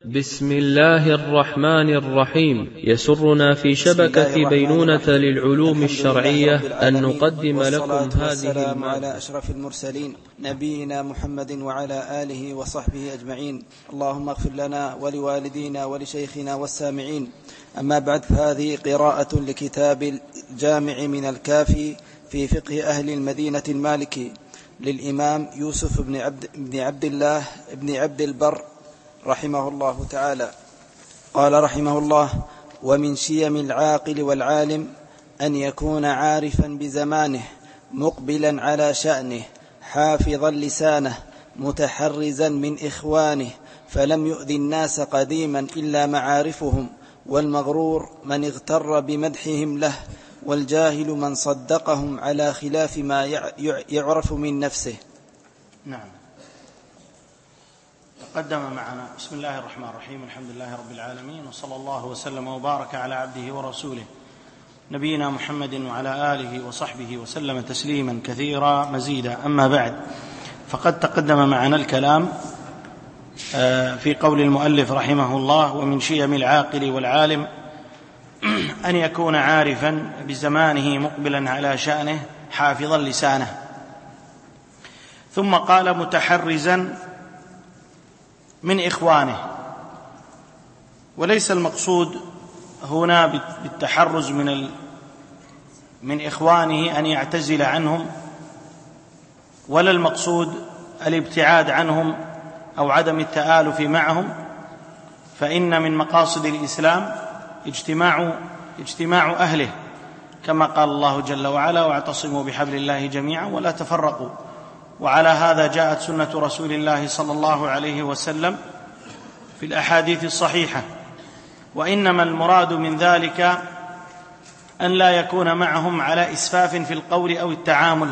بسم الله الرحمن الرحيم. يسرنا في شبكة بينونة للعلوم الشرعية أن نقدم لكم هذه المادة على أشرف المرسلين نبينا محمد وعلى آله وصحبه أجمعين. اللهم اغفر لنا ولوالدينا ولشيخنا والسامعين. أما بعد، فهذه قراءة لكتاب الجامع من الكافي في فقه أهل المدينة المالكي للإمام يوسف بن عبد الله بن عبد البر رحمه الله تعالى. قال رحمه الله: ومن شيم العاقل والعالم أن يكون عارفا بزمانه، مقبلا على شأنه، حافظا لسانه، متحرزا من إخوانه، فلم يؤذي الناس قديما إلا معارفهم، والمغرور من اغتر بمدحهم له، والجاهل من صدقهم على خلاف ما يعرف من نفسه. نعم. تقدم معنا. بسم الله الرحمن الرحيم. الحمد لله رب العالمين، وصلى الله وسلم وبارك على عبده ورسوله نبينا محمد وعلى آله وصحبه وسلم تسليما كثيرا مزيدا. أما بعد، فقد تقدم معنا الكلام في قول المؤلف رحمه الله: ومن شيم العاقل والعالم أن يكون عارفا بزمانه، مقبلا على شأنه، حافظا لسانه. ثم قال: متحرزا من إخوانه. وليس المقصود هنا بالتحرز من إخوانه أن يعتزل عنهم، ولا المقصود الابتعاد عنهم أو عدم التآلف معهم، فإن من مقاصد الإسلام اجتماع أهله، كما قال الله جل وعلا: واعتصموا بحبل الله جميعا ولا تفرقوا. وعلى هذا جاءت سنة رسول الله صلى الله عليه وسلم في الأحاديث الصحيحة. وإنما المراد من ذلك أن لا يكون معهم على إسفاف في القول أو التعامل،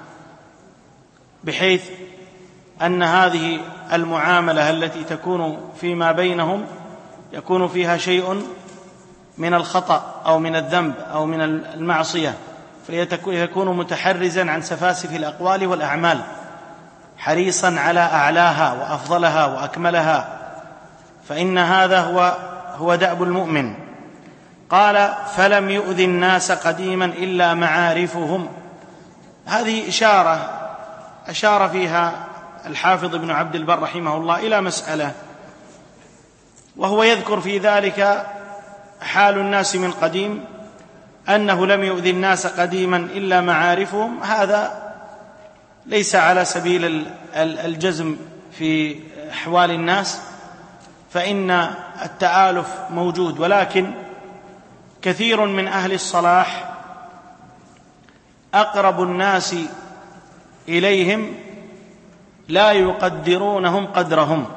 بحيث أن هذه المعاملة التي تكون فيما بينهم يكون فيها شيء من الخطأ أو من الذنب أو من المعصية، فيكون متحرزا عن سفاسف الأقوال والأعمال، حريصا على أعلاها وأفضلها وأكملها، فإن هذا هو دأب المؤمن. قال: فلم يؤذي الناس قديما إلا معارفهم. هذه أشار فيها الحافظ ابن عبد البر رحمه الله إلى مسألة، وهو يذكر في ذلك حال الناس من قديم، أنه لم يؤذي الناس قديما إلا معارفهم. هذا ليس على سبيل الجزم في أحوال الناس، فإن التآلف موجود، ولكن كثير من أهل الصلاح أقرب الناس إليهم لا يقدرونهم قدرهم.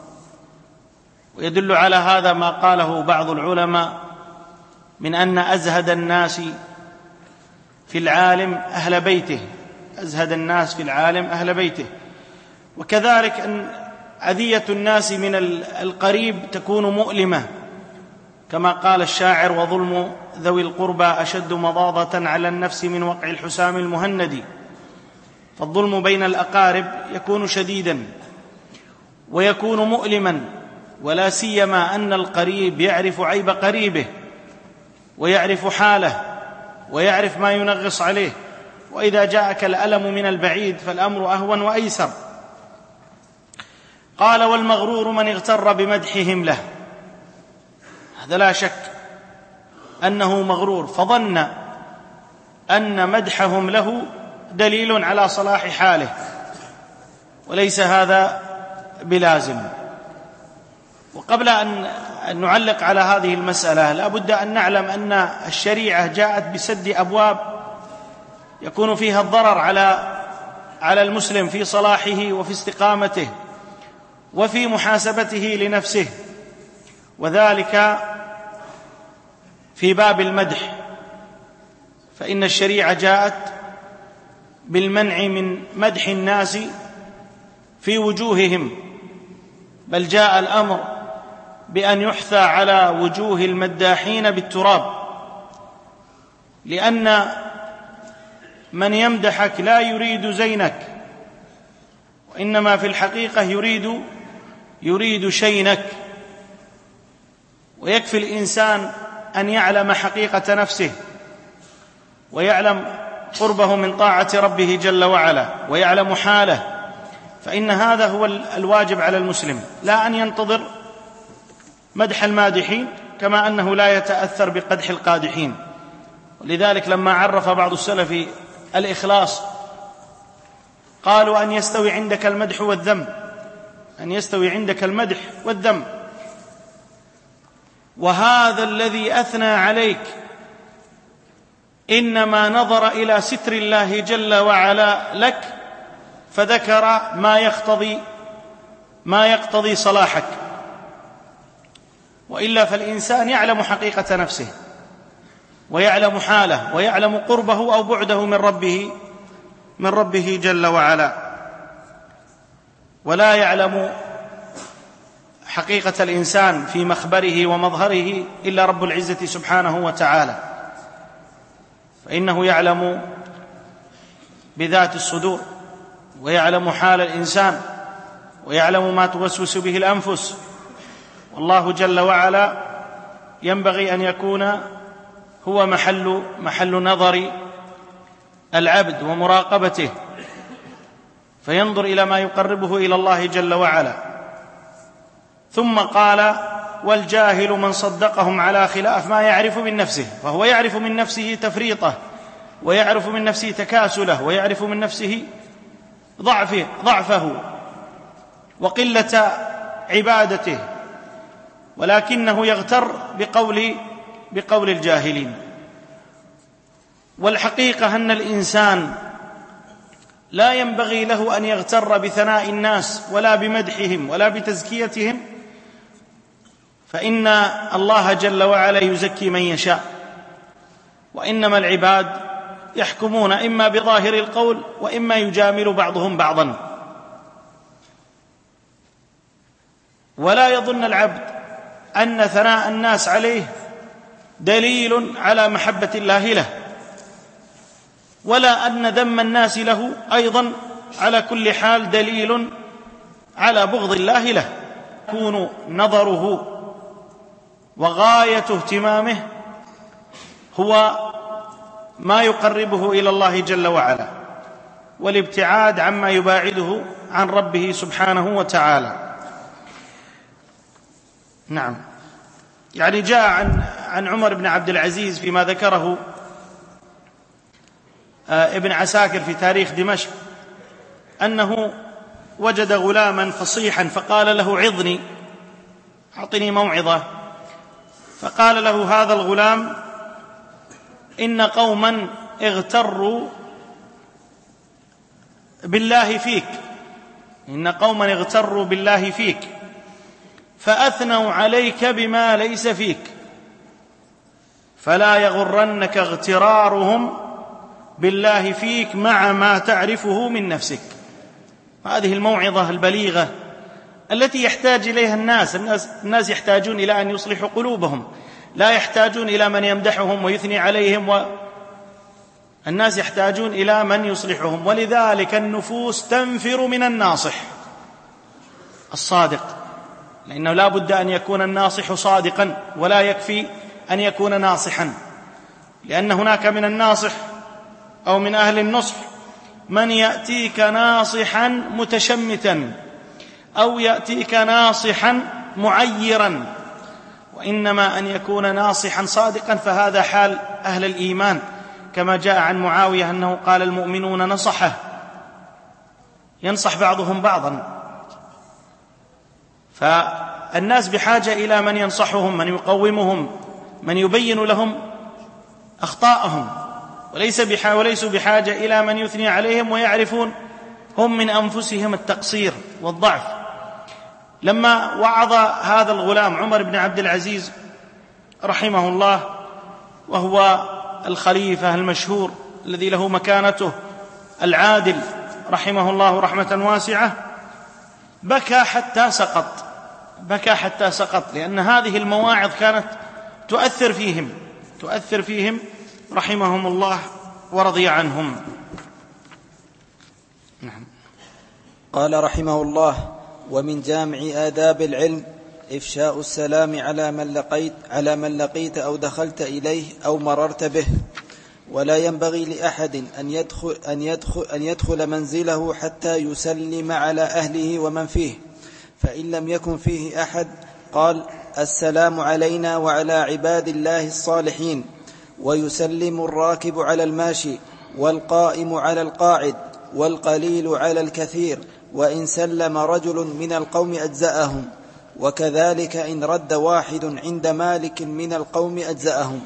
ويدل على هذا ما قاله بعض العلماء من أن أزهد الناس في العالم أهل بيته، أزهد الناس في العالم أهل بيته. وكذلك أن أذية الناس من القريب تكون مؤلمة، كما قال الشاعر: وظلم ذوي القربى أشد مضاضة على النفس من وقع الحسام المهند. فالظلم بين الأقارب يكون شديدا ويكون مؤلما، ولا سيما أن القريب يعرف عيب قريبه ويعرف حاله ويعرف ما ينغص عليه، وإذا جاءك الألم من البعيد فالأمر أهون وأيسر. قال: والمغرور من اغتر بمدحهم له. هذا لا شك أنه مغرور، فظن أن مدحهم له دليل على صلاح حاله، وليس هذا بلازم. وقبل أن نعلق على هذه المسألة، لا بد أن نعلم أن الشريعة جاءت بسد أبواب يكون فيها الضرر على المسلم في صلاحه وفي استقامته وفي محاسبته لنفسه، وذلك في باب المدح، فإن الشريعة جاءت بالمنع من مدح الناس في وجوههم، بل جاء الأمر بأن يحثى على وجوه المداحين بالتراب، لأن من يمدحك لا يريد زينك، وإنما في الحقيقة يريد شينك، ويكفي الإنسان أن يعلم حقيقة نفسه ويعلم قربه من طاعة ربه جل وعلا ويعلم حاله، فإن هذا هو الواجب على المسلم، لا أن ينتظر مدح المادحين كما أنه لا يتأثر بقدح القادحين. ولذلك لما عرف بعض السلف الإخلاص قالوا أن يستوي عندك المدح والذم، أن يستوي عندك المدح والذم، وهذا الذي أثنى عليك إنما نظر إلى ستر الله جل وعلا لك فذكر ما يقتضي صلاحك، وإلا فالإنسان يعلم حقيقة نفسه ويعلم حاله ويعلم قربه أو بعده من ربه جل وعلا، ولا يعلم حقيقة الإنسان في مخبره ومظهره إلا رب العزة سبحانه وتعالى، فإنه يعلم بذات الصدور ويعلم حال الإنسان ويعلم ما توسوس به الأنفس، والله جل وعلا ينبغي أن يكون هو محل نظر العبد ومراقبته، فينظر إلى ما يقربه إلى الله جل وعلا. ثم قال: والجاهل من صدقهم على خلاف ما يعرف من نفسه، فهو يعرف من نفسه تفريطه ويعرف من نفسه تكاسله ويعرف من نفسه ضعفه وقلة عبادته، ولكنه يغتر بقول الجاهلين. والحقيقة أن الإنسان لا ينبغي له أن يغتر بثناء الناس ولا بمدحهم ولا بتزكيتهم، فإن الله جل وعلا يزكي من يشاء، وإنما العباد يحكمون إما بظاهر القول وإما يجامل بعضهم بعضا. ولا يظن العبد أن ثناء الناس عليه دليل على محبة الله له، ولا أن ذم الناس له أيضا على كل حال دليل على بغض الله له. يكون نظره وغاية اهتمامه هو ما يقربه إلى الله جل وعلا، والابتعاد عما يباعده عن ربه سبحانه وتعالى. نعم، يعني جاء عن عمر بن عبد العزيز فيما ذكره ابن عساكر في تاريخ دمشق أنه وجد غلاما فصيحا فقال له: عظني، أعطني موعظة. فقال له هذا الغلام: إن قوما اغتروا بالله فيك، إن قوما اغتروا بالله فيك فأثنوا عليك بما ليس فيك، فلا يغرنك اغترارهم بالله فيك مع ما تعرفه من نفسك. هذه الموعظة البليغة التي يحتاج إليها الناس يحتاجون إلى أن يصلحوا قلوبهم، لا يحتاجون إلى من يمدحهم ويثني عليهم، الناس يحتاجون إلى من يصلحهم. ولذلك النفوس تنفر من الناصح الصادق، لأنه لا بد أن يكون الناصح صادقا، ولا يكفي أن يكون ناصحا، لأن هناك من الناصح أو من أهل النصح من يأتيك ناصحا متشمتا أو يأتيك ناصحا معيرا، وإنما أن يكون ناصحا صادقا، فهذا حال أهل الإيمان، كما جاء عن معاوية أنه قال: المؤمنون نصحه، ينصح بعضهم بعضا. فالناس بحاجة إلى من ينصحهم، من يقومهم، من يبين لهم أخطاءهم، وليسوا بحاجة إلى من يثني عليهم ويعرفون هم من أنفسهم التقصير والضعف. لما وعظ هذا الغلام عمر بن عبد العزيز رحمه الله، وهو الخليفة المشهور الذي له مكانته العادل رحمه الله رحمة واسعة، بكى حتى سقط، لأن هذه المواعظ كانت تؤثر فيهم رحمهم الله ورضي عنهم. نعم. قال رحمه الله: ومن جامع آداب العلم إفشاء السلام على من لقيت أو دخلت إليه أو مررت به. ولا ينبغي لأحد أن يدخل منزله حتى يسلم على أهله ومن فيه، فإن لم يكن فيه أحد قال: السلام علينا وعلى عباد الله الصالحين. ويسلم الراكب على الماشي، والقائم على القاعد، والقليل على الكثير، وإن سلم رجل من القوم أجزأهم، وكذلك إن رد واحد عند مالك من القوم أجزأهم.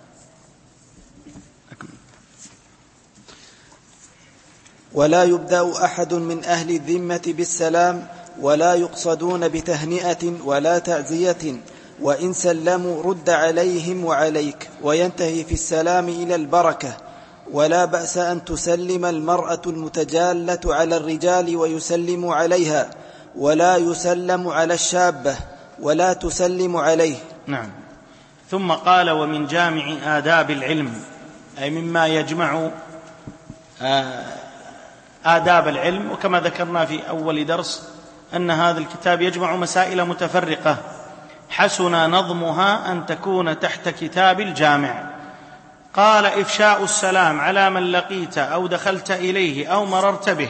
ولا يبدأ أحد من أهل الذمة بالسلام، ولا يقصدون بتهنئة ولا تعزية، وإن سلموا رد عليهم وعليك، وينتهي في السلام إلى البركة. ولا بأس أن تسلم المرأة المتجالة على الرجال ويسلم عليها، ولا يسلم على الشابة ولا تسلم عليه. نعم. ثم قال: ومن جامع آداب العلم، أي مما يجمع آداب العلم. وكما ذكرنا في أول درس أن هذا الكتاب يجمع مسائل متفرقة حسن نظمها أن تكون تحت كتاب الجامع. قال: إفشاء السلام على من لقيت أو دخلت إليه أو مررت به.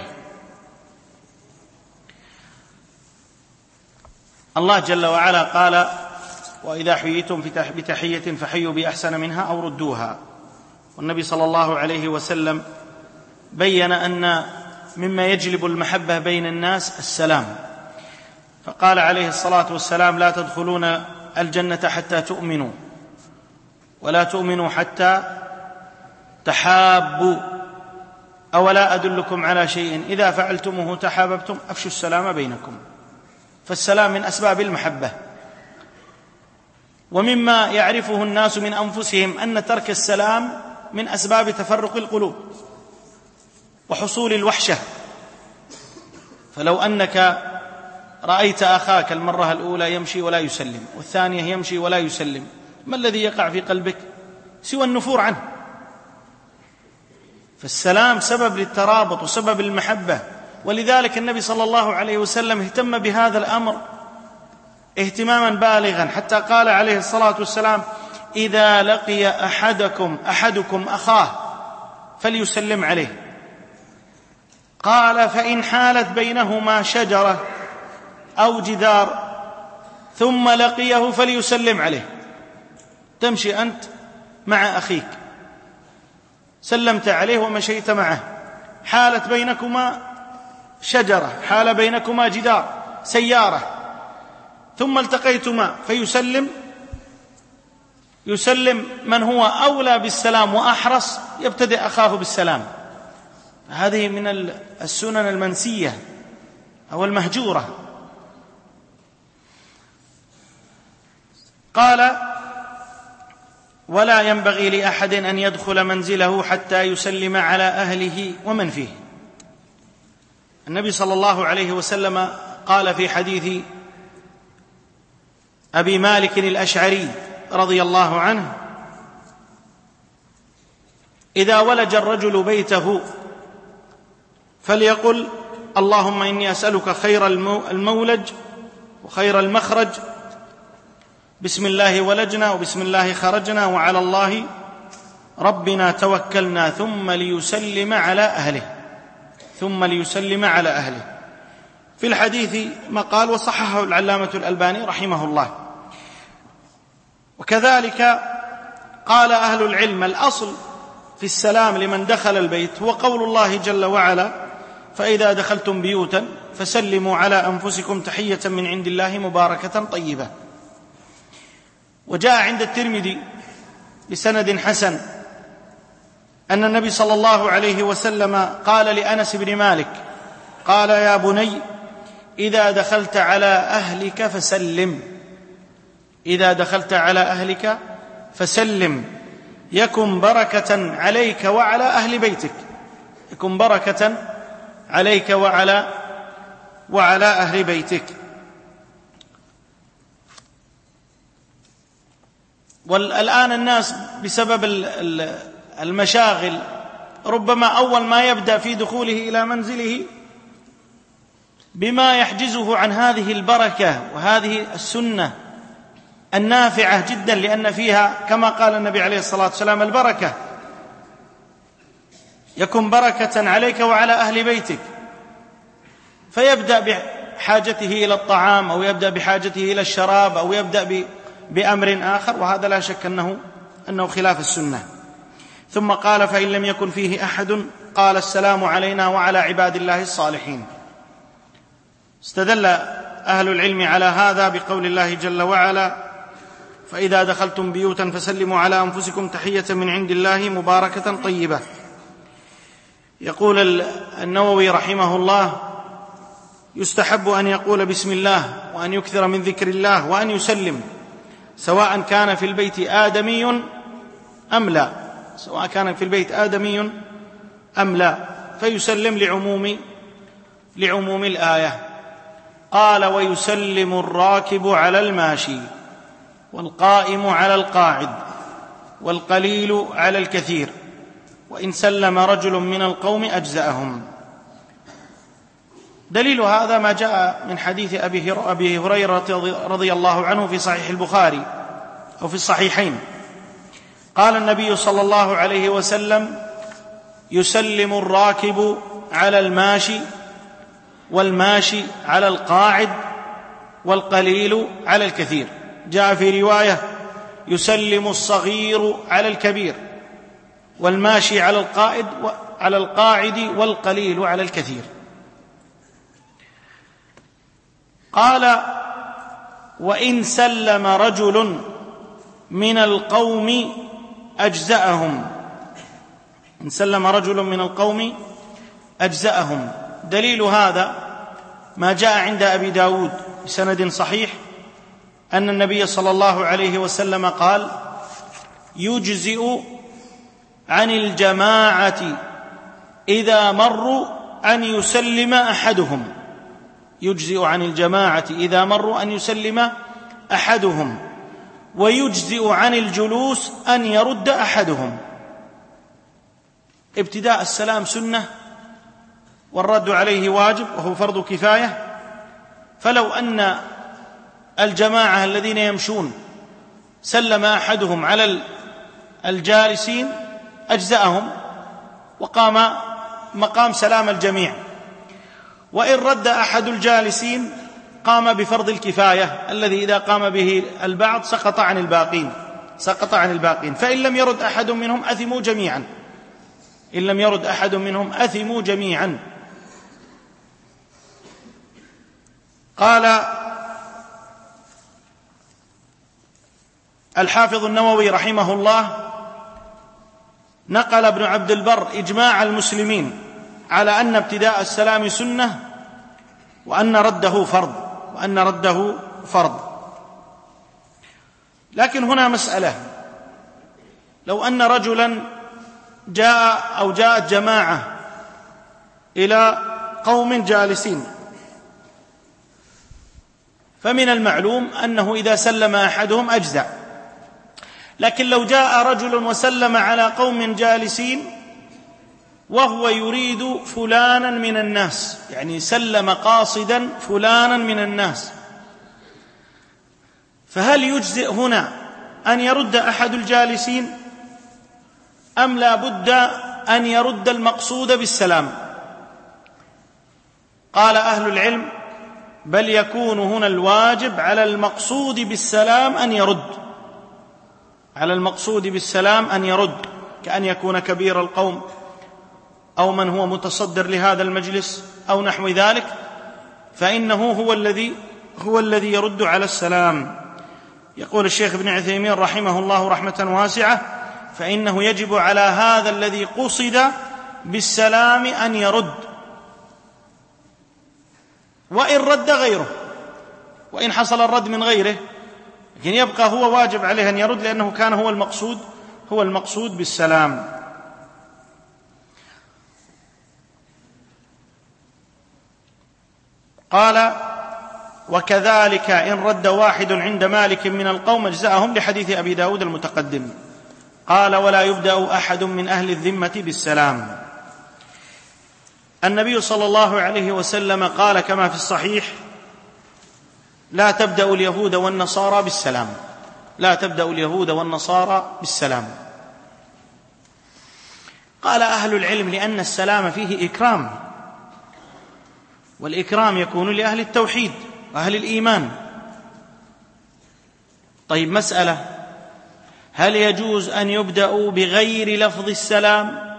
الله جل وعلا قال: وإذا حييتم بتحية فحيوا بأحسن منها أو ردوها. والنبي صلى الله عليه وسلم بين أن مما يجلب المحبة بين الناس السلام، فقال عليه الصلاة والسلام: لا تدخلون الجنة حتى تؤمنوا، ولا تؤمنوا حتى تحابوا، أولا أدلكم على شيء إذا فعلتموه تحاببتم، أفشوا السلام بينكم. فالسلام من أسباب المحبة. ومما يعرفه الناس من أنفسهم أن ترك السلام من أسباب تفرق القلوب وحصول الوحشة. فلو أنك رأيت أخاك المرة الأولى يمشي ولا يسلم، والثانية يمشي ولا يسلم، ما الذي يقع في قلبك سوى النفور عنه؟ فالسلام سبب للترابط وسبب المحبة. ولذلك النبي صلى الله عليه وسلم اهتم بهذا الأمر اهتماما بالغا، حتى قال عليه الصلاة والسلام: إذا لقي أحدكم أخاه فليسلم عليه. قال: فإن حالت بينهما شجرة أو جدار ثم لقيه فليسلم عليه. تمشي أنت مع أخيك، سلمت عليه ومشيت معه، حالت بينكما شجرة، حال بينكما جدار، سيارة، ثم التقيتما يسلم من هو أولى بالسلام وأحرص، يبتدئ أخاه بالسلام. هذه من السنن المنسية أو المهجورة. قال: ولا ينبغي لأحد أن يدخل منزله حتى يسلم على أهله ومن فيه. النبي صلى الله عليه وسلم قال في حديث أبي مالك الأشعري رضي الله عنه: إذا ولج الرجل بيته فليقل: اللهم إني أسألك خير المولج وخير المخرج، بسم الله ولجنا وبسم الله خرجنا وعلى الله ربنا توكلنا، ثم ليسلم على أهله. في الحديث مقال وصححه العلامة الألباني رحمه الله. وكذلك قال أهل العلم: الأصل في السلام لمن دخل البيت هو قول الله جل وعلا: فإذا دخلتم بيوتا فسلموا على أنفسكم تحية من عند الله مباركة طيبة. وجاء عند الترمذي بسند حسن أن النبي صلى الله عليه وسلم قال لأنس بن مالك: قال: يا بني، إذا دخلت على أهلك فسلم يكن بركة عليك وعلى أهل بيتك، يكن بركة عليك وعلى أهل بيتك. والآن الناس بسبب المشاغل ربما أول ما يبدأ في دخوله إلى منزله بما يحجزه عن هذه البركة وهذه السنة النافعة جدا، لأن فيها كما قال النبي عليه الصلاة والسلام البركة، يكون بركة عليك وعلى أهل بيتك، فيبدأ بحاجته إلى الطعام أو يبدأ بحاجته إلى الشراب أو يبدأ بأمر آخر، وهذا لا شك أنه خلاف السنة. ثم قال: فإن لم يكن فيه أحد قال: السلام علينا وعلى عباد الله الصالحين. استدل أهل العلم على هذا بقول الله جل وعلا: فإذا دخلتم بيوتا فسلموا على أنفسكم تحية من عند الله مباركة طيبة. يقول النووي رحمه الله: يستحب أن يقول بسم الله وأن يكثر من ذكر الله وأن يسلم، سواء كان في البيت آدمي أم لا، سواء كان في البيت آدمي أم لا، فيسلم لعموم الآية. قال: ويسلم الراكب على الماشي، والقائم على القاعد، والقليل على الكثير، وإن سلم رجل من القوم أجزأهم. دليل هذا ما جاء من حديث أبي هريرة رضي الله عنه في صحيح البخاري أو في الصحيحين. قال النبي صلى الله عليه وسلم: يسلم الراكب على الماشي، والماشي على القاعد، والقليل على الكثير. جاء في رواية: يسلم الصغير على الكبير، والماشي على القاعد، والقليل على الكثير. قال: وإن سلم رجل من القوم أجزأهم. إن سلم رجل من القوم أجزأهم. دليل هذا ما جاء عند أبي داود بسند صحيح أن النبي صلى الله عليه وسلم قال: يجزئ عن الجماعة إذا مروا أن يسلم أحدهم. يجزئ عن الجماعة إذا مروا أن يسلم أحدهم، ويجزئ عن الجلوس أن يرد أحدهم. ابتداء السلام سنة، والرد عليه واجب وهو فرض كفاية. فلو أن الجماعة الذين يمشون سلم أحدهم على الجالسين أجزأهم وقام مقام سلام الجميع، وإن رد أحد الجالسين قام بفرض الكفاية الذي إذا قام به البعض سقط عن الباقين. فإن لم يرد أحد منهم أثموا جميعا. إن لم يرد أحد منهم أثموا جميعا. قال الحافظ النووي رحمه الله: نقل ابن عبد البر إجماع المسلمين على أن ابتداء السلام سنة، وأن رده فرض. لكن هنا مسألة: لو أن رجلا جاءت جماعة إلى قوم جالسين، فمن المعلوم أنه إذا سلم أحدهم أجزأ. لكن لو جاء رجل وسلم على قوم جالسين وهو يريد فلانا من الناس، يعني سلم قاصدا فلانا من الناس، فهل يجزئ هنا أن يرد أحد الجالسين أم لا بد أن يرد المقصود بالسلام؟ قال أهل العلم: بل يكون هنا الواجب على المقصود بالسلام أن يرد، كأن يكون كبير القوم أو من هو متصدر لهذا المجلس أو نحو ذلك، فإنه هو الذي يرد على السلام. يقول الشيخ ابن عثيمين رحمه الله رحمة واسعة: فإنه يجب على هذا الذي قصد بالسلام أن يرد، وإن رد غيره، وإن حصل الرد من غيره، لكن يبقى هو واجب عليه أن يرد، لأنه كان هو المقصود بالسلام. قال: وكذلك إن رد واحد عند مالك من القوم أجزأهم، لحديث أبي داود المتقدم. قال: ولا يبدأ أحد من أهل الذمة بالسلام. النبي صلى الله عليه وسلم قال كما في الصحيح: لا تبدأ اليهود والنصارى بالسلام، لا تبدأ اليهود والنصارى بالسلام. قال أهل العلم: لأن السلام فيه إكرام، والإكرام يكون لأهل التوحيد وأهل الإيمان. طيب، مسألة: هل يجوز أن يبدأوا بغير لفظ السلام؟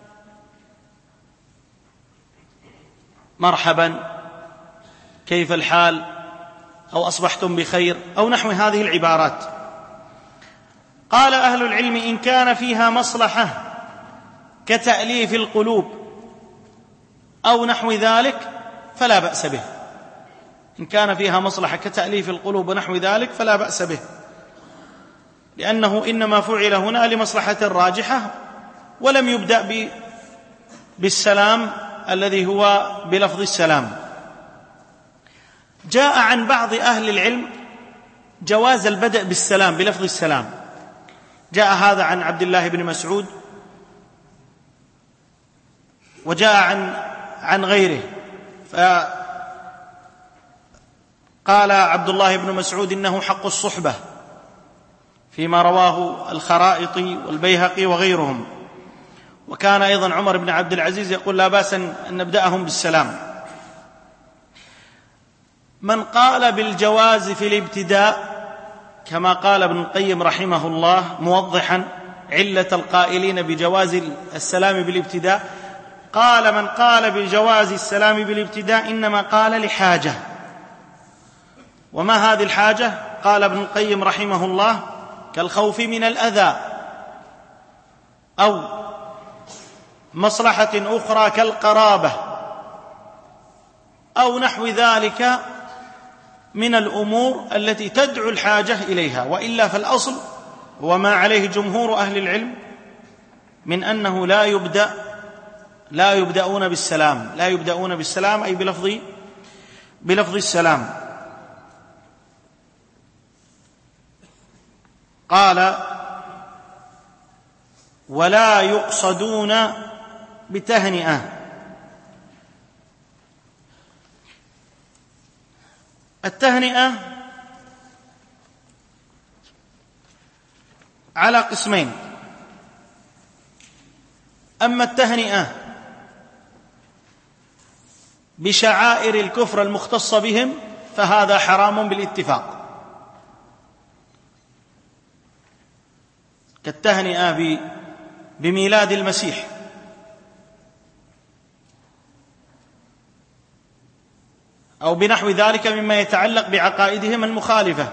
مرحبا، كيف الحال، أو أصبحتم بخير، أو نحو هذه العبارات. قال أهل العلم: إن كان فيها مصلحة كتأليف القلوب أو نحو ذلك فلا بأس به. إن كان فيها مصلحة كتأليف القلوب ونحو ذلك فلا بأس به، لأنه إنما فعل هنا لمصلحة راجحة، ولم يبدأ بالسلام الذي هو بلفظ السلام. جاء عن بعض أهل العلم جواز البدء بالسلام بلفظ السلام. جاء هذا عن عبد الله بن مسعود، وجاء عن غيره. فقال عبد الله بن مسعود: إنه حق الصحبة، فيما رواه الخرائطي والبيهقي وغيرهم. وكان أيضا عمر بن عبد العزيز يقول: لا بأس أن نبدأهم بالسلام. من قال بالجواز في الابتداء كما قال ابن القيم رحمه الله موضحا علة القائلين بجواز السلام بالابتداء، قال: من قال بجواز السلام بالابتداء إنما قال لحاجة. وما هذه الحاجة؟ قال ابن القيم رحمه الله: كالخوف من الأذى، أو مصلحة أخرى كالقرابة، أو نحو ذلك من الأمور التي تدعو الحاجة إليها. وإلا فالأصل هو ما عليه جمهور أهل العلم من أنه لا يبدأون بالسلام، لا يبدأون بالسلام أي بلفظ السلام. قال: ولا يقصدون بتهنئة. التهنئة على قسمين: أما التهنئة بشعائر الكفر المختصة بهم فهذا حرام بالاتفاق، كالتهنئة بميلاد المسيح، أو بنحو ذلك مما يتعلق بعقائدهم المخالفة،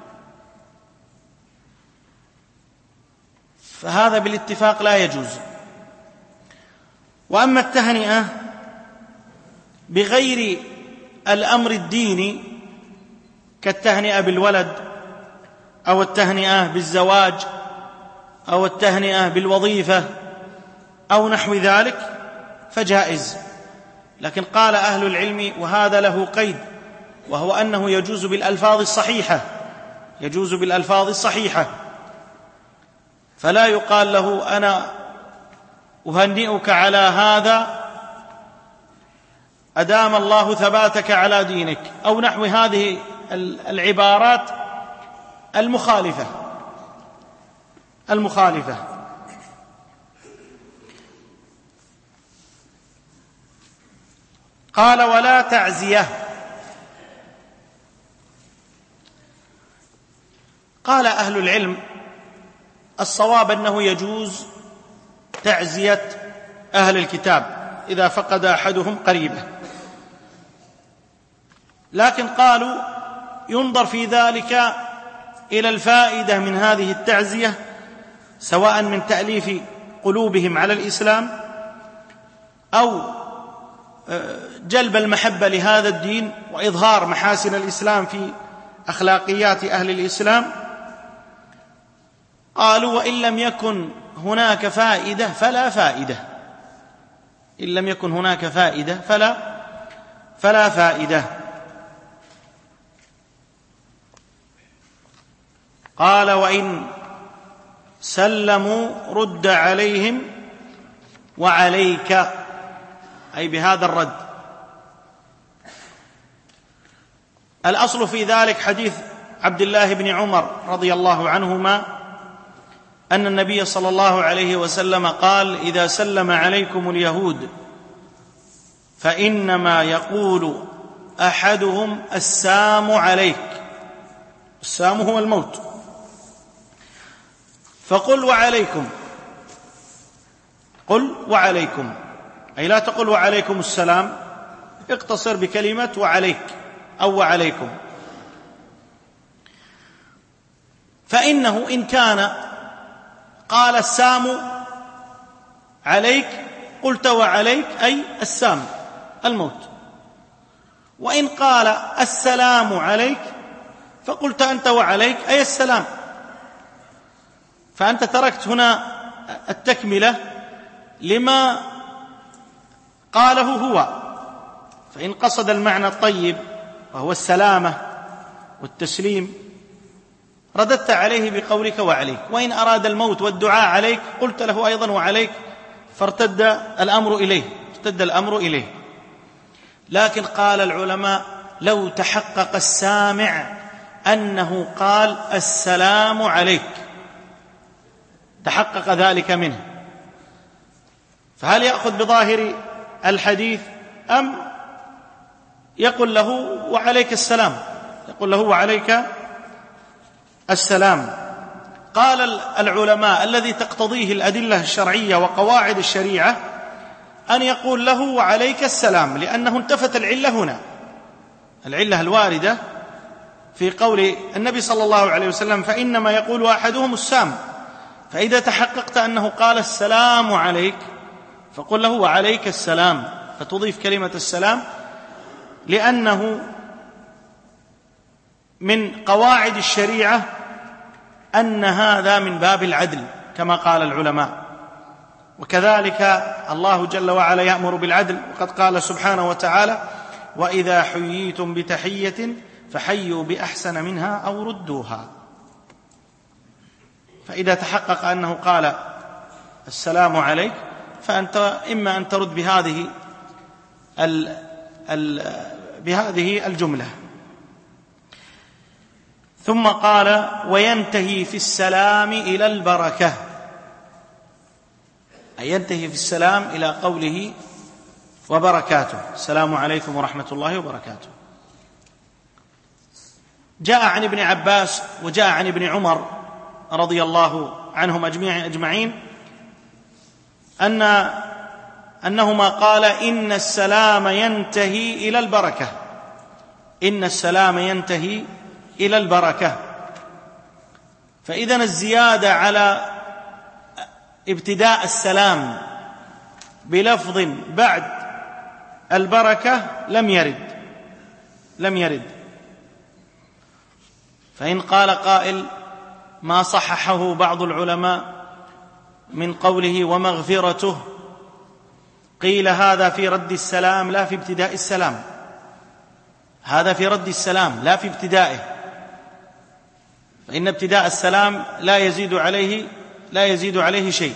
فهذا بالاتفاق لا يجوز. وأما التهنئة بغير الأمر الديني كالتهنئة بالولد، أو التهنئة بالزواج، أو التهنئة بالوظيفة، أو نحو ذلك فجائز. لكن قال أهل العلم، وهذا له قيد، وهو أنه يجوز بالألفاظ الصحيحة، يجوز بالألفاظ الصحيحة، فلا يقال له: أنا أهنئك على هذا أدام الله ثباتك على دينك، أو نحو هذه العبارات المخالفة. قال: ولا تعزية. قال أهل العلم: الصواب أنه يجوز تعزية أهل الكتاب إذا فقد أحدهم قريبه، لكن قالوا ينظر في ذلك إلى الفائدة من هذه التعزية، سواء من تأليف قلوبهم على الإسلام، أو جلب المحبة لهذا الدين وإظهار محاسن الإسلام في أخلاقيات أهل الإسلام. قالوا: وإن لم يكن هناك فائدة فلا فائدة، إن لم يكن هناك فائدة فلا فائدة. قال: وإن سلموا رد عليهم وعليك. أي بهذا الرد. الأصل في ذلك حديث عبد الله بن عمر رضي الله عنهما أن النبي صلى الله عليه وسلم قال: إذا سلم عليكم اليهود فإنما يقول أحدهم السام عليك. السام هو الموت. فقل وعليكم، قل وعليكم، أي لا تقل وعليكم السلام، اقتصر بكلمة وعليك أو وعليكم. فإنه إن كان قال السام عليك قلت وعليك أي السام الموت، وإن قال السلام عليك فقلت أنت وعليك أي السلام، فأنت تركت هنا التكملة لما قاله هو. فإن قصد المعنى الطيب وهو السلامة والتسليم رددت عليه بقولك وعليك، وإن أراد الموت والدعاء عليك قلت له أيضا وعليك، فارتد الأمر إليه. لكن قال العلماء: لو تحقق السامع أنه قال السلام عليك، تحقق ذلك منه، فهل يأخذ بظاهر الحديث أم يقول له وعليك السلام؟ يقول له وعليك السلام. قال العلماء: الذي تقتضيه الأدلة الشرعية وقواعد الشريعة أن يقول له وعليك السلام، لأنه انتفت العلة هنا، العلة الواردة في قول النبي صلى الله عليه وسلم: فإنما يقول أحدهم السام. فإذا تحققت أنه قال السلام عليك فقل له وعليك السلام، فتضيف كلمة السلام، لأنه من قواعد الشريعة أن هذا من باب العدل كما قال العلماء. وكذلك الله جل وعلا يأمر بالعدل، وقد قال سبحانه وتعالى: وإذا حييتم بتحية فحيوا بأحسن منها أو ردوها. فإذا تحقق أنه قال السلام عليك فأنت إما أن ترد بهذه الجملة. ثم قال: وينتهي في السلام إلى البركة، أي ينتهي في السلام إلى قوله وبركاته، السلام عليكم ورحمة الله وبركاته. جاء عن ابن عباس وجاء عن ابن عمر رضي الله عنهم أجمعين أنهما قال: إن السلام ينتهي إلى البركة، إن السلام ينتهي إلى البركة. فإذن الزيادة على ابتداء السلام بلفظ بعد البركة لم يرد. فإن قال قائل: ما صححه بعض العلماء من قوله ومغفرته، قيل هذا في رد السلام لا في ابتداء السلام، هذا في رد السلام لا في ابتدائه، فإن ابتداء السلام لا يزيد عليه شيء.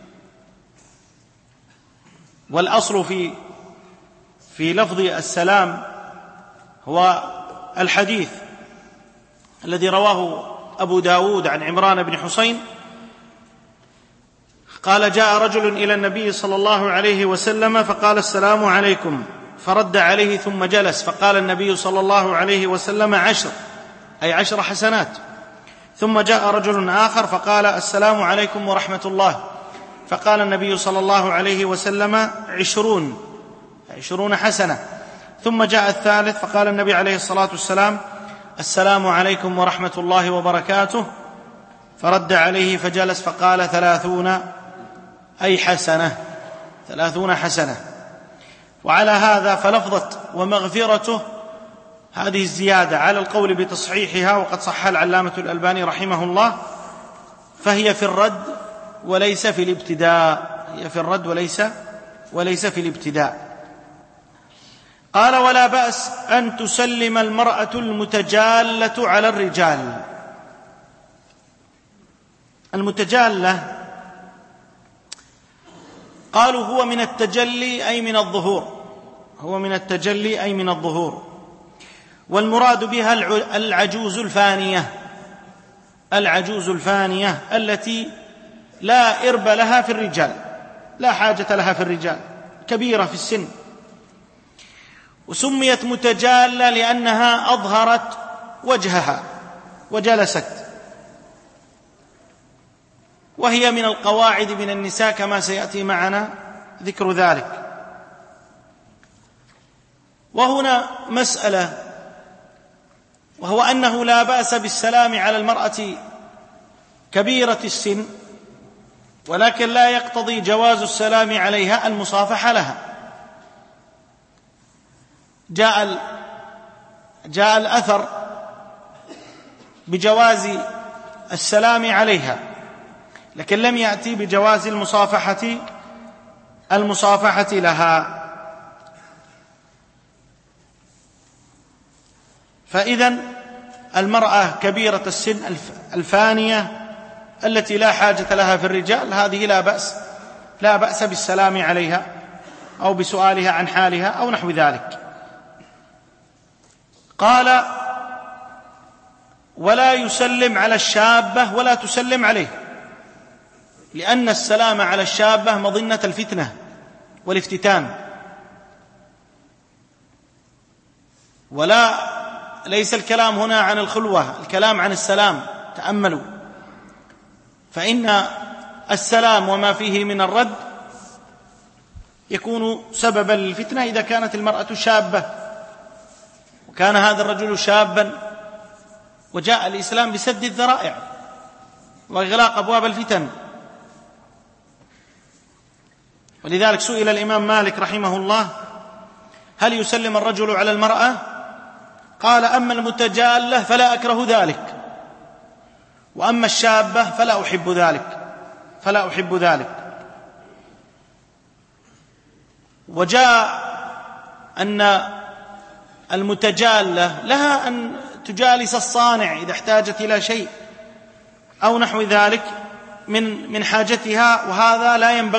والأصل في لفظ السلام هو الحديث الذي رواه أبو داود عن عمران بن حسين قال: جاء رجل إلى النبي صلى الله عليه وسلم فقال: السلام عليكم، فرد عليه ثم جلس، فقال النبي صلى الله عليه وسلم: 10، أي 10 حسنات. ثم جاء رجل آخر فقال: السلام عليكم ورحمة الله، فقال النبي صلى الله عليه وسلم: 20 حسنة. ثم جاء الثالث فقال النبي عليه الصلاة والسلام: السلام عليكم ورحمة الله وبركاته، فرد عليه فجلس، فقال: 30، أي 30 حسنة. وعلى هذا فلفظة ومغفرته هذه الزيادة على القول بتصحيحها، وقد صح العلامة الألباني رحمه الله، فهي في الرد وليس في الابتداء، هي في الرد وليس في الابتداء. قال: ولا بأس أن تسلم المرأة المتجالة على الرجال. المتجالة قالوا هو من التجلي أي من الظهور، هو من التجلي أي من الظهور، والمراد بها العجوز الفانية، العجوز الفانية التي لا إرب لها في الرجال، لا حاجة لها في الرجال، كبيرة في السن. وسميت متجالة لأنها أظهرت وجهها وجلست، وهي من القواعد من النساء كما سيأتي معنا ذكر ذلك. وهنا مسألة، وهو أنه لا بأس بالسلام على المرأة كبيرة السن، ولكن لا يقتضي جواز السلام عليها المصافحة لها. جاء الأثر بجواز السلام عليها، لكن لم يأتي بجواز المصافحة لها. فإذن المرأة كبيرة السن الفانية التي لا حاجة لها في الرجال، هذه لا بأس بالسلام عليها أو بسؤالها عن حالها أو نحو ذلك. قال: ولا يسلم على الشابة ولا تسلم عليه، لأن السلام على الشابة مظنة الفتنة والافتتان، ليس الكلام هنا عن الخلوة، الكلام عن السلام. تأملوا، فإن السلام وما فيه من الرد يكون سببا للفتنة إذا كانت المرأة شابة، وكان هذا الرجل شابا، وجاء الإسلام بسد الذرائع وإغلاق أبواب الفتن. ولذلك سئل الإمام مالك رحمه الله: هل يسلم الرجل على المرأة؟ قال: أما المتجالة فلا أكره ذلك، وأما الشابة فلا أحب ذلك. وجاء أن المتجالة لها أن تجالس الصانع إذا احتاجت إلى شيء أو نحو ذلك من حاجتها، وهذا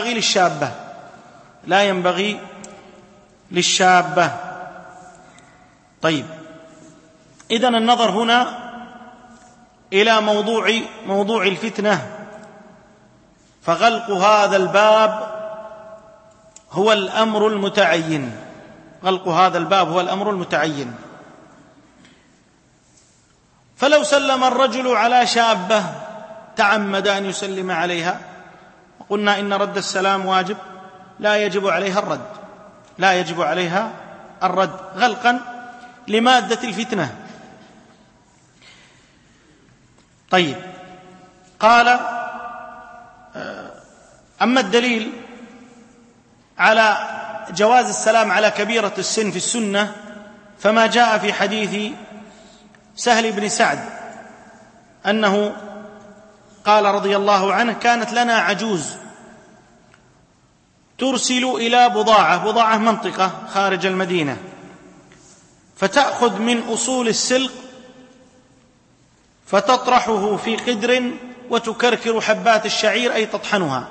لا ينبغي للشابة. طيب، إذن النظر هنا إلى موضوع الفتنة، فغلق هذا الباب هو الأمر المتعين. فلو سلم الرجل على شابة تعمد أن يسلم عليها، وقلنا إن رد السلام واجب، لا يجب عليها الرد غلقا لمادة الفتنة. طيب، قال: أما الدليل على جواز السلام على كبيرة السن في السنة فما جاء في حديث سهل بن سعد أنه قال رضي الله عنه: كانت لنا عجوز ترسل إلى بضاعة منطقة خارج المدينة، فتأخذ من أصول السلق فتطرحه في قدر وتكركر حبات الشعير أي تطحنها،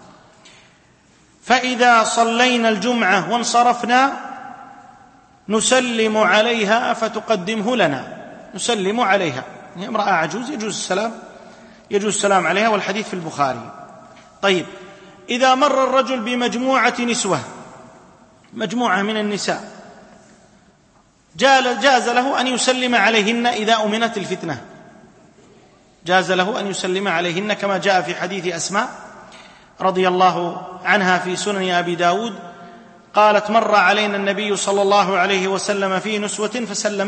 فإذا صلينا الجمعة وانصرفنا نسلم عليها فتقدمه لنا. نسلم عليها، هي امرأة عجوز يجوز السلام عليها، والحديث في البخاري. طيب، إذا مر الرجل بمجموعة نسوة، مجموعة من النساء، جاز له أن يسلم عليهن إذا أمنت الفتنة، جاز له أن يسلم عليهن كما جاء في حديث أسماء رضي الله عنها في سنن أبي داود قالت: مر علينا النبي صلى الله عليه وسلم في نسوة فسلم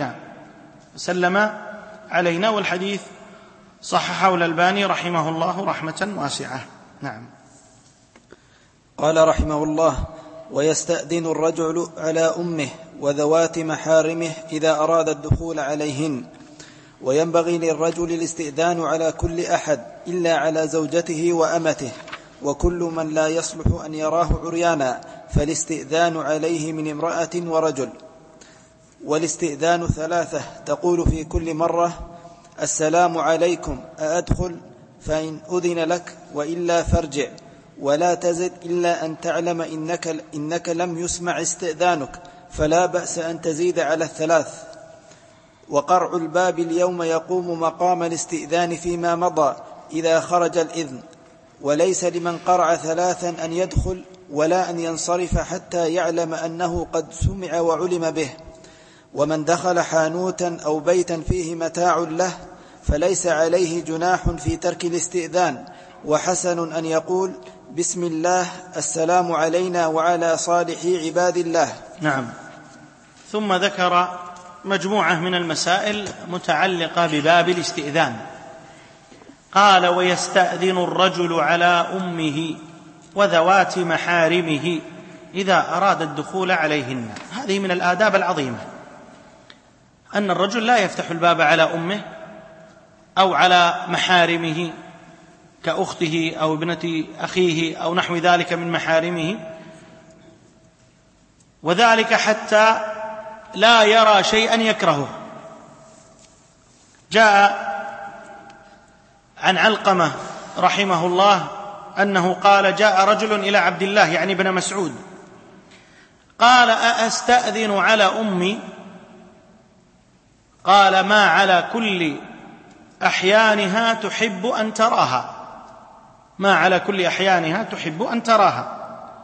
علينا، والحديث صححه الألباني رحمه الله رحمة واسعة. نعم. قال رحمه الله: ويستأذن الرجل على أمه وذوات محارمه إذا أراد الدخول عليهن، وينبغي للرجل الاستئذان على كل أحد إلا على زوجته وأمته وكل من لا يصلح أن يراه عريانا، فالاستئذان عليه من امرأة ورجل. والاستئذان 3، تقول في كل مرة: السلام عليكم، أأدخل؟ فإن أذن لك وإلا فارجع. ولا تزد إلا أن تعلم إنك لم يسمع استئذانك، فلا بأس أن تزيد على 3. وقرع الباب اليوم يقوم مقام الاستئذان فيما مضى إذا خرج الإذن، وليس لمن قرع 3 أن يدخل ولا أن ينصرف حتى يعلم أنه قد سمع وعلم به. ومن دخل حانوتا أو بيتا فيه متاع له فليس عليه جناح في ترك الاستئذان، وحسن أن يقول بسم الله السلام علينا وعلى صالح عباد الله. نعم. ثم ذكر مجموعة من المسائل متعلقة بباب الاستئذان. قال: ويستأذن الرجل على أمه وذوات محارمه إذا أراد الدخول عليهن. هذه من الآداب العظيمة، أن الرجل لا يفتح الباب على أمه أو على محارمه كأخته أو ابنة أخيه أو نحو ذلك من محارمه، وذلك حتى لا يرى شيئا يكرهه. جاء عن علقمة رحمه الله أنه قال: جاء رجل إلى عبد الله يعني ابن مسعود قال: أأستأذن على أمي؟ قال: ما على كل أحيانها تحب أن تراها، ما على كل أحيانها تحب أن تراها.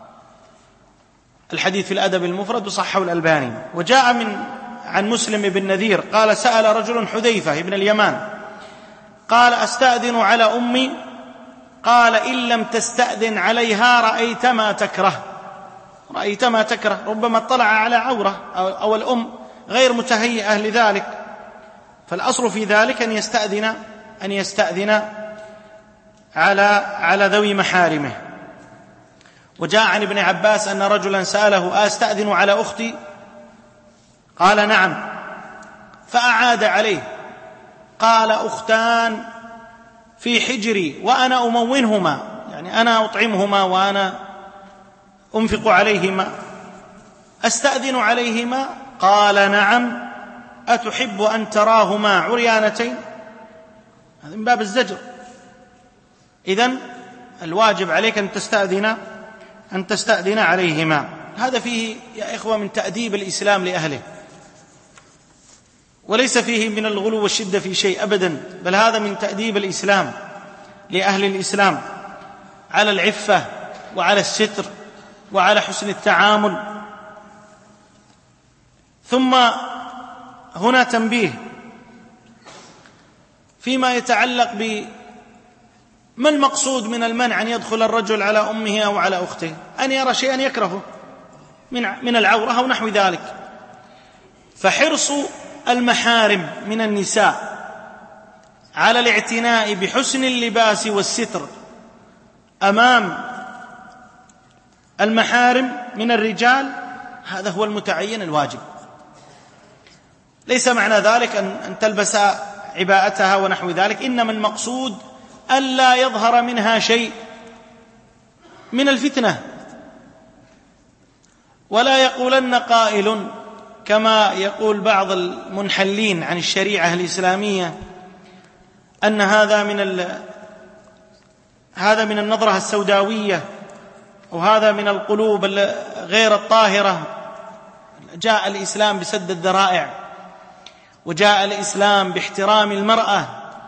الحديث في الأدب المفرد وصححه الألباني. وجاء عن مسلم بن نذير قال: سأل رجل حذيفة بن اليمان قال: أستأذن على أمي؟ قال: إن لم تستأذن عليها رأيت ما تكره. رأيت ما تكره، ربما اطلع على عورة أو الأم غير متهيئة لذلك، فالأصل في ذلك أن يستأذن على ذوي محارمه. وجاء عن ابن عباس أن رجلا سأله: أستأذن على أختي؟ قال: نعم. فأعاد عليه، قال: أختان في حجري وأنا أمونهما، يعني أنا أطعمهما وأنا أنفق عليهما، أستأذن عليهما؟ قال: نعم. أتحب أن تراهما عريانتين؟ هذا من باب الزجر. إذن الواجب عليك أن تستأذن عليهما. هذا فيه يا إخوة من تأديب الإسلام لأهله، وليس فيه من الغلو والشدة في شيء أبدا، بل هذا من تأديب الإسلام لأهل الإسلام على العفة وعلى الستر وعلى حسن التعامل. ثم هنا تنبيه فيما يتعلق ما المقصود من المنع أن يدخل الرجل على أمه أو على أخته؟ أن يرى شيئا يكرهه من العورة أو نحو ذلك. فحرص المحارم من النساء على الاعتناء بحسن اللباس والستر أمام المحارم من الرجال، هذا هو المتعين الواجب. ليس معنى ذلك أن تلبس عباءتها ونحو ذلك، إنما المقصود ألا يظهر منها شيء من الفتنة. ولا يقولن قائل كما يقول بعض المنحلين عن الشريعة الإسلامية أن هذا من النظرة السوداوية، وهذا من القلوب غير الطاهرة. جاء الإسلام بسد الذرائع، وجاء الإسلام باحترام المرأة.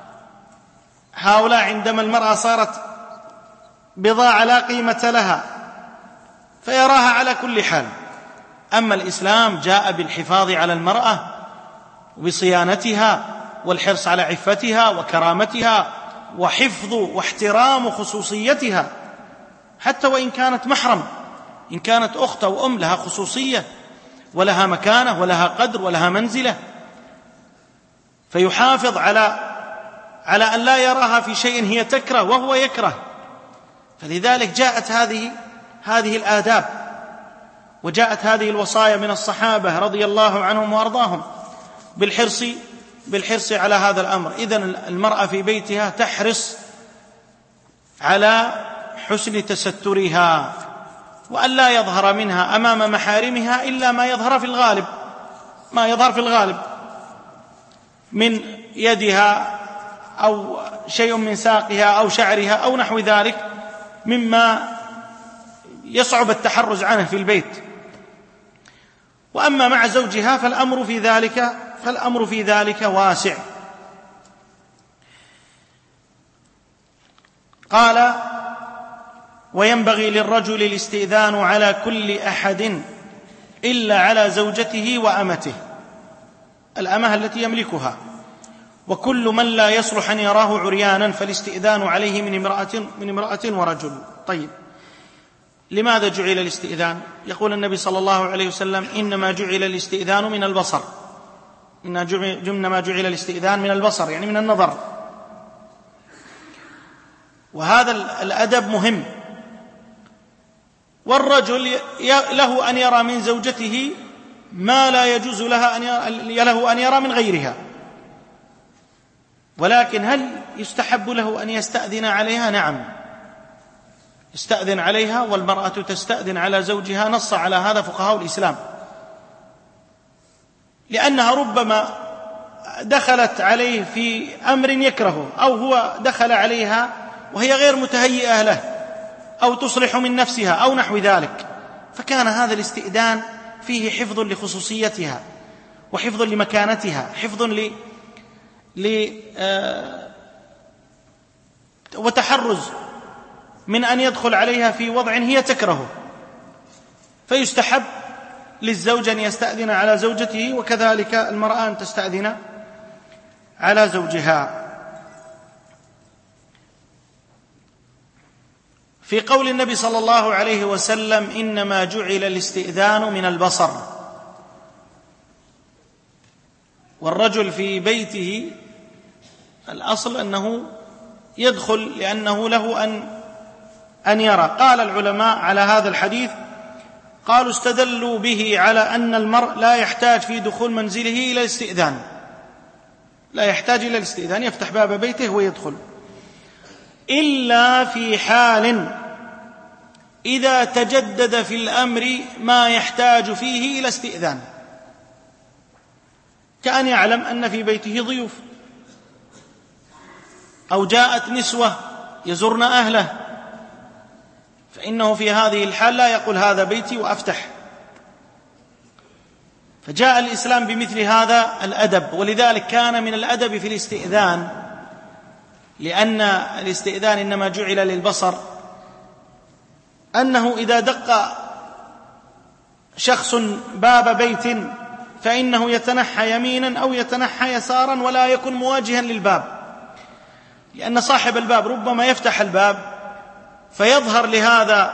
هؤلاء عندما المرأة صارت بضاعة لا قيمة لها فيراها على كل حال. أما الإسلام جاء بالحفاظ على المرأة وبصيانتها والحرص على عفتها وكرامتها وحفظ واحترام خصوصيتها، حتى وإن كانت محرم، إن كانت أخت أو أم لها خصوصية ولها مكانة ولها قدر ولها منزلة، فيحافظ على أن لا يراها في شيء هي تكره وهو يكره. فلذلك جاءت هذه الآداب، وجاءت هذه الوصايا من الصحابة رضي الله عنهم وأرضاهم بالحرص على هذا الأمر. إذن المرأة في بيتها تحرص على حسن تسترها، وأن لا يظهر منها أمام محارمها إلا ما يظهر في الغالب من يدها أو شيء من ساقها أو شعرها أو نحو ذلك مما يصعب التحرز عنه في البيت. وأما مع زوجها فالأمر في ذلك واسع. قال: وينبغي للرجل الاستئذان على كل أحد إلا على زوجته وأمته، الأمة التي يملكها، وكل من لا يصلح أن يراه عريانا فالاستئذان عليه من امرأة ورجل. طيب، لماذا جعل الاستئذان؟ يقول النبي صلى الله عليه وسلم: إنما جعل الاستئذان من البصر، إنما جعل الاستئذان من البصر، يعني من النظر. وهذا الأدب مهم. والرجل له أن يرى من زوجته ما لا يجوز له أن يرى من غيرها، ولكن هل يستحب له أن يستأذن عليها؟ نعم، يستأذن عليها، والمرأة تستأذن على زوجها. نص على هذا فقهاء الإسلام، لأنها ربما دخلت عليه في أمر يكرهه، أو هو دخل عليها وهي غير متهيئة له، أو تصلح من نفسها أو نحو ذلك، فكان هذا الاستئذان فيه حفظ لخصوصيتها وحفظ لمكانتها، حفظ وتحرز من أن يدخل عليها في وضع هي تكرهه. فيستحب للزوج أن يستأذن على زوجته، وكذلك المرأة أن تستأذن على زوجها. في قول النبي صلى الله عليه وسلم: إنما جعل الاستئذان من البصر، والرجل في بيته الأصل أنه يدخل لأنه له أن يرى. قال العلماء على هذا الحديث، قالوا استدلوا به على أن المرء لا يحتاج في دخول منزله إلى الاستئذان، لا يحتاج إلى الاستئذان، يفتح باب بيته ويدخل، إلا في حال إذا تجدد في الأمر ما يحتاج فيه إلى استئذان، كأن يعلم أن في بيته ضيوف، أو جاءت نسوة يزرن أهله، فإنه في هذه الحال لا يقول هذا بيتي وأفتح. فجاء الإسلام بمثل هذا الأدب. ولذلك كان من الأدب في الاستئذان، لأن الاستئذان إنما جعل للبصر، أنه إذا دق شخص باب بيت فإنه يتنحى يمينا أو يتنحى يسارا، ولا يكون مواجها للباب، لأن صاحب الباب ربما يفتح الباب فيظهر لهذا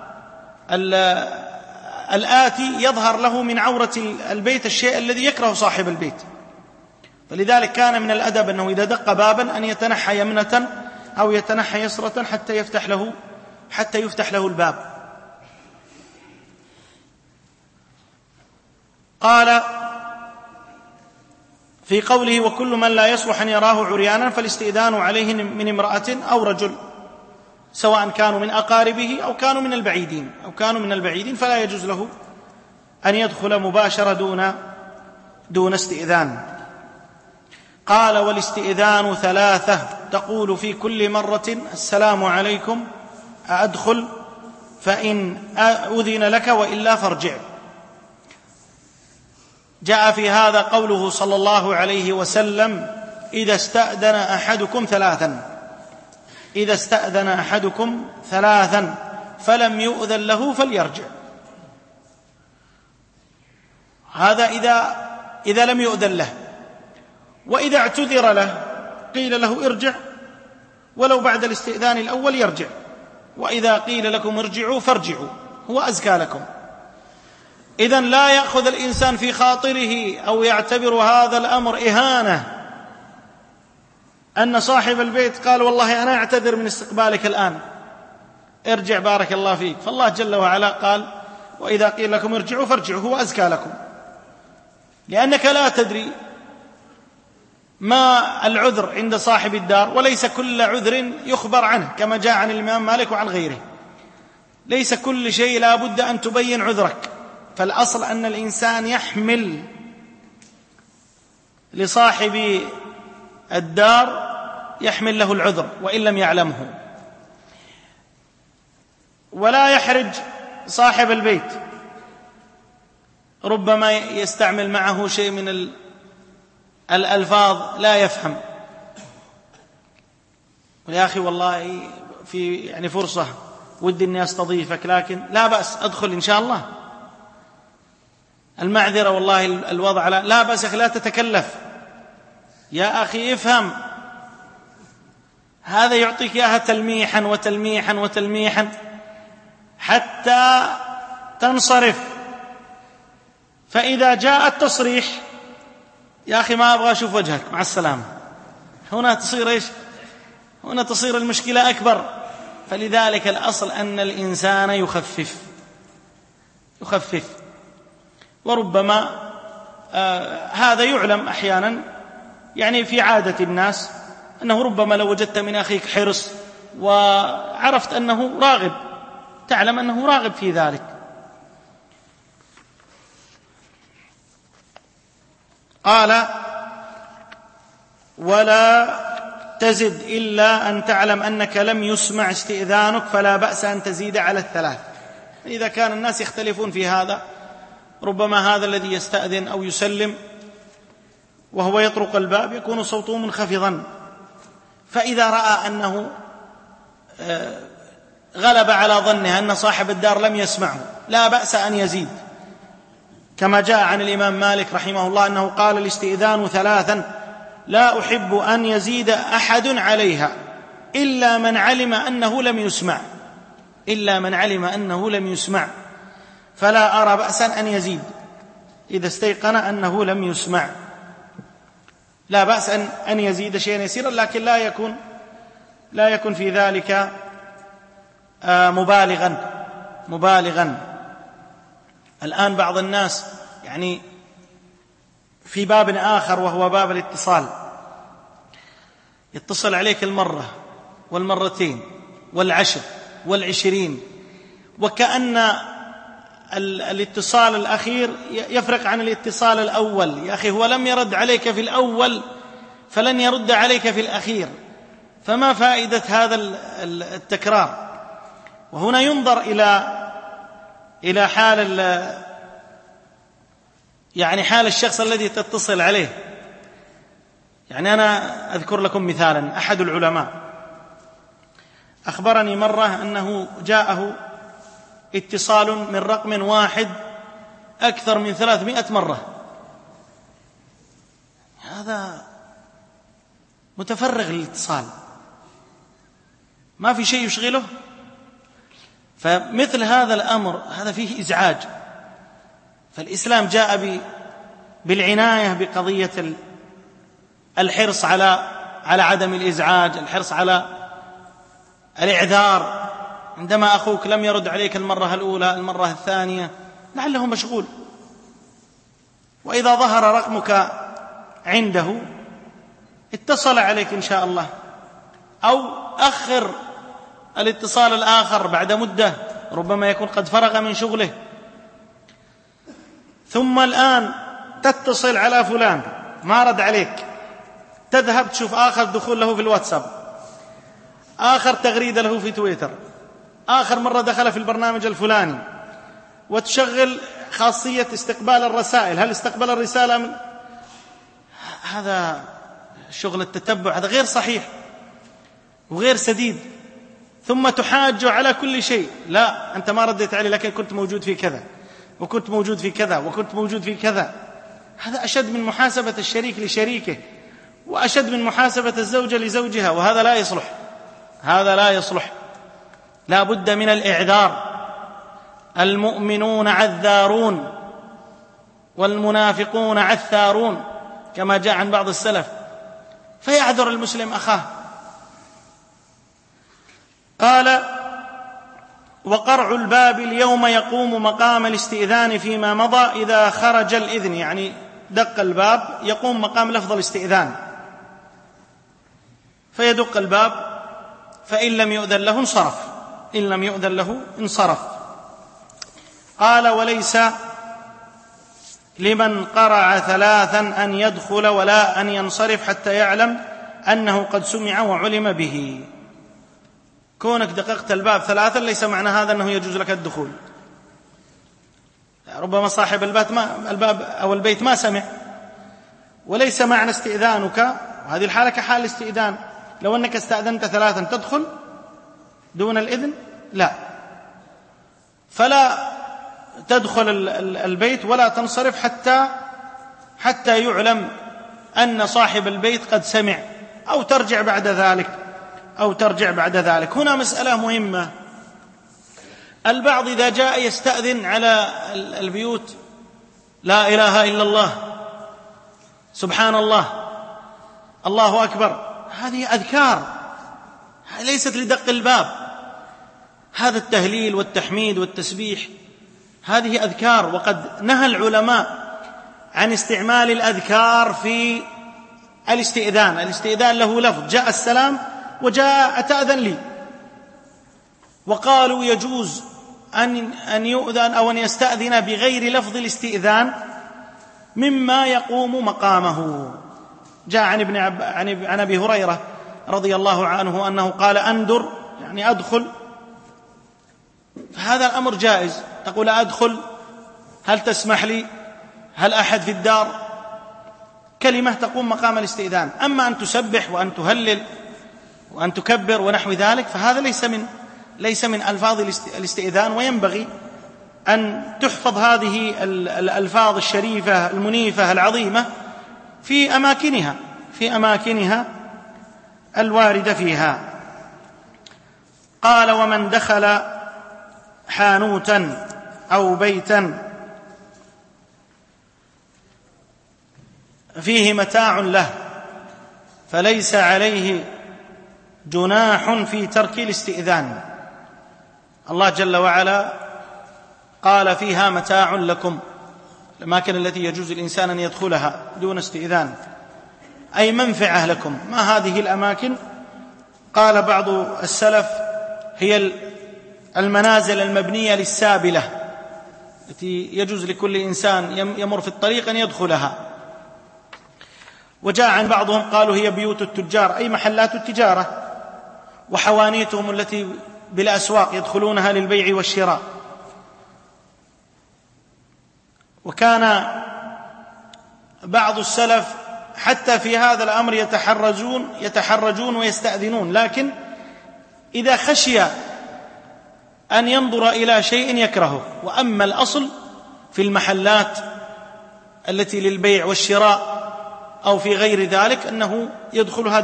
الآتي، يظهر له من عورة البيت الشيء الذي يكره صاحب البيت. فلذلك كان من الأدب أنه إذا دق بابا أن يتنحى يمنة أو يتنحى يسرة حتى يفتح له الباب. قال في قوله: وكل من لا يصلح أن يراه عريانا فالاستئذان عليه من امرأة أو رجل، سواء كانوا من أقاربه أو كانوا من البعيدين، فلا يجوز له أن يدخل مباشرة دون استئذان. قال: والاستئذان 3، تقول في كل مرة: السلام عليكم، أدخل؟ فإن أذن لك وإلا فارجع. جاء في هذا قوله صلى الله عليه وسلم: إذا استأذن أحدكم ثلاثا فلم يؤذن له فليرجع. هذا إذا لم يؤذن له. وإذا اعتذر له قيل له ارجع، ولو بعد الاستئذان الأول يرجع. وإذا قيل لكم ارجعوا فارجعوا، هو أزكى لكم. إذن لا يأخذ الإنسان في خاطره أو يعتبر هذا الأمر إهانة، أن صاحب البيت قال: والله أنا أعتذر من استقبالك الآن، ارجع بارك الله فيك. فالله جل وعلا قال: وإذا قيل لكم ارجعوا فارجعوا، هو أزكى لكم، لأنك لا تدري ما العذر عند صاحب الدار، وليس كل عذر يخبر عنه، كما جاء عن الإمام مالك وعن غيره، ليس كل شيء لا بد أن تبين عذرك. فالأصل أن الإنسان يحمل لصاحب الدار، يحمل له العذر وإن لم يعلمه، ولا يحرج صاحب البيت ربما يستعمل معه شيء من الألفاظ لا يفهم، يا أخي والله في يعني فرصة ودي أني أستضيفك، لكن لا بأس أدخل إن شاء الله، المعذرة والله الوضع لا بأس يا أخي لا تتكلف، يا أخي افهم، هذا يعطيك إياها تلميحا وتلميحا وتلميحا حتى تنصرف. فإذا جاء التصريح يا أخي ما أبغى أشوف وجهك مع السلامة، هنا تصير إيش؟ هنا تصير المشكلة أكبر. فلذلك الأصل أن الإنسان يخفف. وربما هذا يعلم أحيانا يعني في عادة الناس، أنه ربما لو وجدت من أخيك حرص وعرفت أنه راغب، تعلم أنه راغب في ذلك. قال: ولا تزد إلا أن تعلم أنك لم يسمع استئذانك فلا بأس أن تزيد على 3. إذا كان الناس يختلفون في هذا، ربما هذا الذي يستأذن أو يسلم وهو يطرق الباب يكون صوته منخفضا، فإذا رأى أنه غلب على ظنه أن صاحب الدار لم يسمعه لا بأس أن يزيد، كما جاء عن الإمام مالك رحمه الله أنه قال: الاستئذان 3 لا أحب أن يزيد أحد عليها إلا من علم أنه لم يسمع، فلا أرى بأسا أن يزيد إذا استيقن أنه لم يسمع، لا بأس أن يزيد شيئا يسيرا، لكن لا يكن في ذلك مبالغا. الآن بعض الناس يعني في باب آخر وهو باب الاتصال، يتصل عليك 1 و2 و10 و20، وكأن الاتصال الأخير يفرق عن الاتصال الأول. يا أخي هو لم يرد عليك في الأول فلن يرد عليك في الأخير، فما فائدة هذا التكرار؟ وهنا ينظر إلى حال الشخص الذي تتصل عليه. يعني أنا أذكر لكم مثالا، أحد العلماء أخبرني مرة أنه جاءه اتصال من رقم واحد أكثر من 300 مرة، هذا متفرغ للاتصال، ما في شيء يشغله. فمثل هذا الأمر هذا فيه إزعاج، فالإسلام جاء بالعناية بقضية الحرص على عدم الإزعاج، الحرص على الإعذار. عندما أخوك لم يرد عليك المرة الأولى، المرة الثانية، لعله مشغول، وإذا ظهر رقمك عنده اتصل عليك إن شاء الله، أو أخر الاتصال الآخر بعد مدة، ربما يكون قد فرغ من شغله. ثم الآن تتصل على فلان ما رد عليك، تذهب تشوف آخر دخول له في الواتساب، آخر تغريدة له في تويتر، آخر مرة دخل في البرنامج الفلاني، وتشغل خاصية استقبال الرسائل، هل استقبل الرسالة من هذا شغل التتبع، هذا غير صحيح وغير سديد. ثم تحاج على كل شيء، لا أنت ما رديت علي لكن كنت موجود في كذا وكنت موجود في كذا وكنت موجود في كذا. هذا أشد من محاسبة الشريك لشريكه، وأشد من محاسبة الزوجة لزوجها، وهذا لا يصلح. لا بد من الإعذار. المؤمنون عذارون والمنافقون عثارون، كما جاء عن بعض السلف، فيعذر المسلم أخاه. قال: وقرع الباب اليوم يقوم مقام الاستئذان فيما مضى إذا خرج الإذن، يعني دق الباب يقوم مقام لفظ الاستئذان، فيدق الباب، فإن لم يؤذن له انصرف. قال: وليس لمن قرع 3 أن يدخل ولا أن ينصرف حتى يعلم أنه قد سمع وعلم به. كونك دققت الباب 3 ليس معنى هذا أنه يجوز لك الدخول، ربما صاحب الباب أو البيت ما سمع، وليس معنى استئذانك وهذه الحالة كحال الاستئذان. لو أنك استأذنت 3 تدخل دون الإذن لا، فلا تدخل البيت ولا تنصرف حتى يعلم أن صاحب البيت قد سمع، أو ترجع بعد ذلك. هنا مسألة مهمة. البعض إذا جاء يستأذن على البيوت لا إله إلا الله، سبحان الله، الله أكبر، هذه أذكار ليست لدق الباب. هذا التهليل والتحميد والتسبيح هذه أذكار، وقد نهى العلماء عن استعمال الأذكار في الاستئذان. الاستئذان له لفظ، جاء السلام وجاء أتأذن لي، وقالوا يجوز أن يؤذن أو أن يستأذن بغير لفظ الاستئذان مما يقوم مقامه. جاء عن أبي هريرة رضي الله عنه أنه قال أندر، يعني أدخل، فهذا الأمر جائز. تقول أدخل، هل تسمح لي، هل أحد في الدار، كلمة تقوم مقام الاستئذان. أما أن تسبح وأن تهلل وأن تكبر ونحو ذلك فهذا ليس من ألفاظ الاستئذان، وينبغي أن تحفظ هذه الألفاظ الشريفة المنيفة العظيمة في أماكنها الواردة فيها. قال ومن دخل حانوتا أو بيتا فيه متاع له فليس عليه جناح في ترك الاستئذان. الله جل وعلا قال فيها متاع لكم، الأماكن التي يجوز الإنسان أن يدخلها دون استئذان، أي منفعة لكم. ما هذه الأماكن؟ قال بعض السلف هي المنازل المبنية للسابلة التي يجوز لكل إنسان يمر في الطريق أن يدخلها. وجاء عن بعضهم قالوا هي بيوت التجار، أي محلات التجارة، وحوانيتهم التي بالأسواق يدخلونها للبيع والشراء. وكان بعض السلف حتى في هذا الأمر يتحرجون ويستأذنون، لكن إذا خشي أن ينظر إلى شيء يكرهه. وأما الأصل في المحلات التي للبيع والشراء أو في غير ذلك أنه يدخلها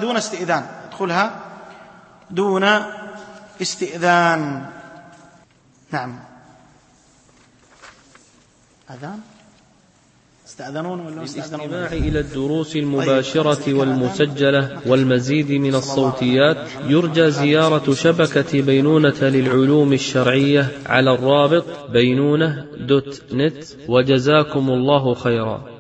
دون استئذان. نعم. أذان استأذنون ولا استأذنون؟ للاستماع إلى الدروس المباشرة والمسجلة والمزيد من الصوتيات يرجى زيارة شبكة بينونة للعلوم الشرعية على الرابط بينونة.net. وجزاكم الله خيرا.